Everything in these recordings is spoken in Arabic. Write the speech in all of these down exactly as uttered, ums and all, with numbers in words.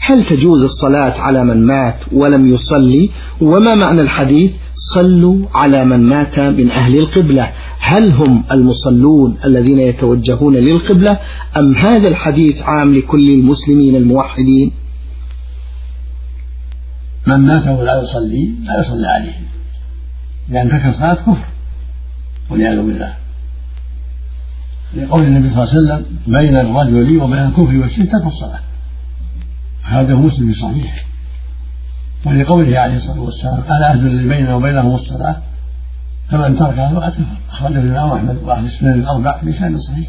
هل تجوز الصلاة على من مات ولم يصلي؟ وما معنى الحديث صلوا على من مات من أهل القبلة؟ هل هم المصلون الذين يتوجهون للقبلة أم هذا الحديث عام لكل المسلمين الموحدين؟ من مات ولا يصلي لا يصلى عليه، لأن ترك الصلاة كفر والعياذ بالله، لقول النبي صلى الله عليه وسلم بين الرجل وبين الكفر والشرك ترك الصلاة، هذا مسلم صحيح. ولقوله عليه الصلاة والسلام العهد الذي بيننا وبينهم الصلاة فمن تركها فقد كفر، أخرجه الإمام أحمد وأهل السنن الأربع بسند صحيح.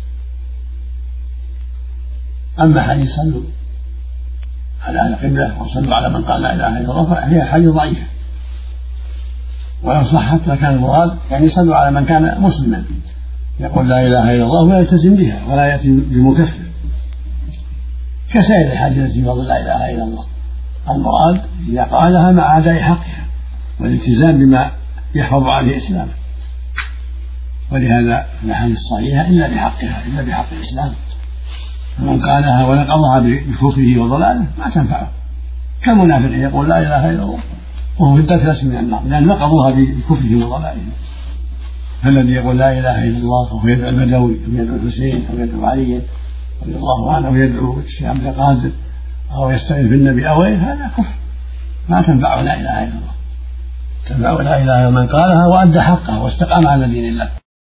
أما حديث صلوا على أهل القبلة وصلوا على من قال لا إله إلا الله فهي حديث ضعيفة، ولو صحت لكان المراد يعني صلوا على من كان مسلما يقول لا إله إلا الله ولا يلتزم بها ولا يأتي بمكفر كسائر الحديث التي فضل لا إله إلا الله. المراد إذا قالها مع أداء حقها والالتزام بما يحفظ عليه إسلامه، ولهذا الأحاديث الصحيحة إلا بحقها إلا بحق الإسلام، فمن قالها ونقضها بكفره وضلاله ما تنفعه، كالمنافق يقول لا إله إلا الله وهو في الدرك الأسفل من النار لأن نقضوها بكفره وضلاله. فالذي يقول لا إله إلا الله وهو يدعو البدوي أو يدعو الحسين أو يدعو علي رضي الله عنه أو يدعو الشيخ عبد القادر أو يستعين بالنبي أو غيره هذا كفر، ما تنفع لا إله إلا الله. تنفع لا إله إلا من قالها وأدى حقها واستقام على دين الله.